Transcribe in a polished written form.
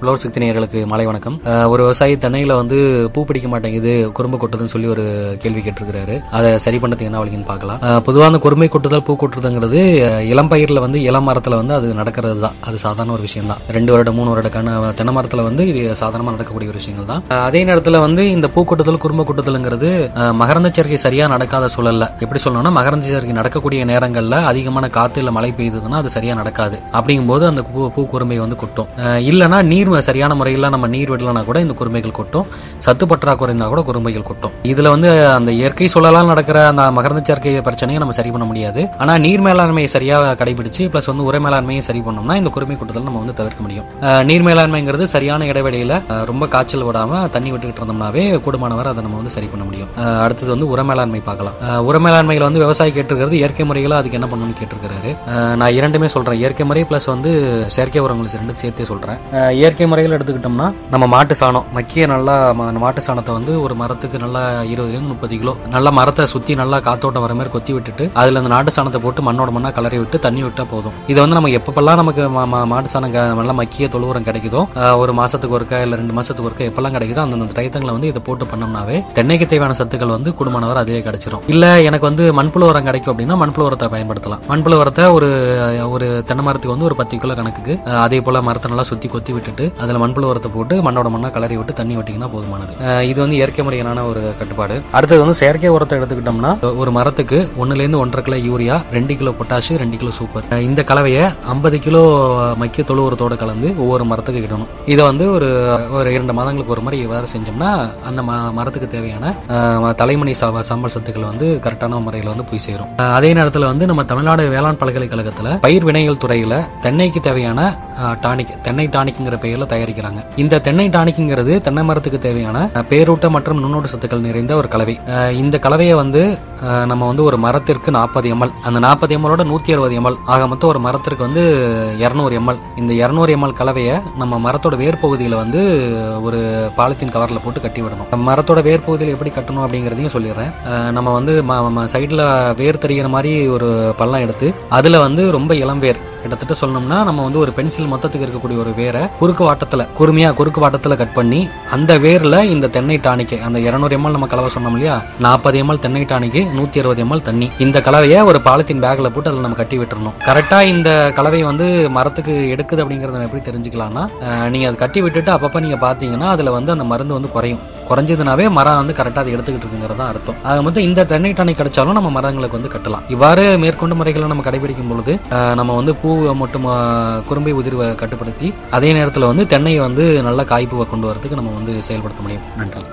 உழவர் சக்தி நேயர்களுக்கு மாலை வணக்கம். ஒரு விவசாயி தென்னையில பூ பிடிக்க மாட்டேங்குது, குறும்பு கொட்டுதுன்னு சொல்லி ஒரு கேள்வி கேட்டிருக்கிறாரு. அதை சரி பண்ணதுக்கு என்ன வழின்னு பார்க்கலாம். பொதுவாக அந்த குறும்பை கொட்டுதல் பூ கொட்டுறதுங்கிறது இளம் பயிரில் இளம் மரத்துல அது நடக்கிறது தான். அது சாதாரண ஒரு விஷயம் தான். 2 வருடம் 3 வருடக்கான தென்னை மரத்துல இது சாதாரணமா நடக்கக்கூடிய ஒரு விஷயங்கள் தான். அதே நேரத்துல இந்த பூ கொட்டுதல் குறும்பு கொட்டுதல்ங்கிறது மகரந்த சேர்க்கை சரியா நடக்காத சூழல்ல, எப்படி சொல்லணும்னா மகரந்த சேர்க்கை நடக்கக்கூடிய நேரங்கள்ல அதிகமான காத்து இல்ல மழை பெய்யுதுன்னா அது சரியா நடக்காது. அப்படிங்கும்போது அந்த பூ குறும்பை கொட்டும். இல்லைன்னா நீர் சரியான முறையில் நம்ம நீர் விடலனா கூட இந்த குறும்பைகள் கொட்டும். சத்து பற்றாக்குறை இருந்தா கூட குறும்பைகள் கொட்டும். இதுல அந்த இயற்கை சூழலால் நடக்கிற அந்த மகரந்த சேர்க்கை பிரச்சனையை நம்ம சரி பண்ண முடியாது. ஆனா நீர் மேலாண்மையை சரியா கடைபிடிச்சு பிளஸ் உரை மேலாண்மையை சரி பண்ணோம்னா இந்த குறும்பை கொட்டுதல் நம்ம தவிர்க்க முடியும். நீர் மேலாண்மைங்கிறது சரியான இடைவெளியில ரொம்ப காய்ச்சல் விடாம தண்ணி விட்டுக்கிட்டு இருந்தோம்னாவே கூடுமானவர் அதை நம்ம சரி பண்ண முடியும். அடுத்தது உர மேலாண்மை பார்க்கலாம். உர மேலாண்மையில விவசாயி கேட்டிருக்கிறது இயற்கை முறையில அதுக்கு என்ன பண்ணணும்னு கேட்டிருக்கிறாரு. நான் இரண்டுமே சொல்றேன், இயற்கை முறை பிளஸ் செயற்கை உரங்கள் ரெண்டு சேர்த்தே சொல்றேன். இயற்கை முறையில் எடுத்துக்கிட்டோம்னா நம்ம மாட்டு சாணம் மக்கிய நல்லா மாட்டு சாணத்தை ஒரு மரத்துக்கு நல்லா 20-30 கிலோ நல்லா மரத்தை சுத்தி நல்லா காத்தோட்டம் வர மாதிரி கொத்தி விட்டுட்டு அதுல அந்த நாட்டு சாணத்தை போட்டு மண்ணோட மண்ணா கலரி விட்டு தண்ணி விட்டா போதும். இதை நம்ம எப்பப்பெல்லாம் நமக்கு மாட்டு சாணம் நல்லா மக்கிய தொழு உரம் கிடைக்குதோ, ஒரு மாசத்துக்கு ஒருக்கா இல்ல 2 மாசத்துக்கு ஒருக்கா எப்பெல்லாம் கிடைக்குதோ அந்த டயத்தங்களை இதை போட்டு பண்ணோம்னாவே தென்னைக்கு தேவையான சத்துக்கள் கூடுமானவர் அதே கிடைச்சிடும். இல்ல எனக்கு மண்புழு உரம் கிடைக்கும் அப்படின்னா மண்புழு உரத்தை பயன்படுத்தலாம். மண்புழு உரத்தை ஒரு தென்னை மரத்துக்கு ஒரு 10 கிலோ கணக்குக்கு அதே போல மரத்தை நல்லா சுத்தி கொத்தி விட்டுட்டு அதுல மண்புழு உரத்தை போட்டு மண்ணோட மண்ணா கலரி விட்டு தண்ணி விட்டீங்கன்னா போதுமானது. இது இயற்கை முறையான ஒரு கட்டுப்பாடு. அடுத்தது செயற்கை உரத்தை எடுத்துக்கிட்டோம்னா ஒரு மரத்துக்கு 1 to 1.5 kilo urea, 2 kilo potash, 2 kilo super, இந்த கலவையை 50 கிலோ மக்கிய தொழு உரத்தோட கலந்து ஒவ்வொரு மரத்துக்கு இடணும். இதை ஒரு 2 மாதங்களுக்கு ஒரு முறை வேற செஞ்சோம்னா அந்த மரத்துக்கு தேவையான தலைமணி சாம்பல் சத்துக்கள் கரெக்டான முறையில போய் சேரும். அதே நேரத்துல நம்ம தமிழ்நாடு வேளாண் பல்கலைக்கழகத்துல பயிர் வினைகள் துறையில தென்னைக்கு தேவையான டானிக், தென்னை டானிக்ங்கிற பெயர்ல தயாரிக்கிறாங்க. இந்த தென்னை டானிக்ங்கிறது தென்னை மரத்துக்கு தேவையான பேரூட்ட மற்றும் நுண்ணூட்ட சத்துக்கள் நிறைந்த ஒரு கலவை. இந்த கலவையை நம்ம ஒரு மரத்திற்கு 40 ml, அந்த 40 ml 160 ml ஆக மொத்தம் ஒரு மரத்திற்கு 200 ml. இந்த 200 ml கலவையை நம்ம மரத்தோட வேர் பகுதியில ஒரு பாலித்தீன் கவர்ல போட்டு கட்டி விடணும். மரத்தோட வேர் பகுதியில் எப்படி கட்டணும் அப்படிங்கறதையும் சொல்லிடுறேன். நம்ம சைட்ல வேர் தெரிகிற மாதிரி ஒரு பள்ளம் எடுத்து அதுல ரொம்ப இளம் வேர், கிட்டத்தட்ட சொல்லணும்னா நம்ம ஒரு பென்சில் மொத்தத்துக்கு இருக்கக்கூடிய ஒரு வேரை குறுக்கு வாட்டத்துல கட் பண்ணி அந்த வேர்ல இந்த தென்னை டானிக்கு அந்த 200 ml நம்ம கலவை சொன்னோம் இல்லையா, 40 ml தென்னை டானிக்கு 160 ml தண்ணி, இந்த கலவையை ஒரு பாலித்தீன் பேக்ல போட்டு அதுல நம்ம கட்டி விட்டுறணும். கரெக்டா இந்த கலவை மரத்துக்கு எடுக்குது அப்படிங்கறத எப்படி தெரிஞ்சுக்கலாம்னா, நீங்க அதை கட்டி விட்டுட்டு அப்பப்ப நீங்க பாத்தீங்கன்னா அதுல அந்த மருந்து குறைஞ்சதுனாவே மரம் கரெக்டா அதை எடுத்துக்கிட்டு இருக்குங்கிறதா அர்த்தம். ஆக மொத்தம் இந்த தென்னை டானிக் கிடைச்சாலும் நம்ம மரங்களுக்கு கட்டலாம். இவ்வாறு மேற்கொண்டு முறைகளை நம்ம கடைபிடிக்கும் பொழுது நம்ம பூ மட்டும் குறும்பை உதிர்வை கட்டுப்படுத்தி அதே நேரத்தில் தென்னையை நல்ல காய்ப்பு கொண்டு வரதுக்கு நம்ம செயல்படுத்த முடியும். நன்றி.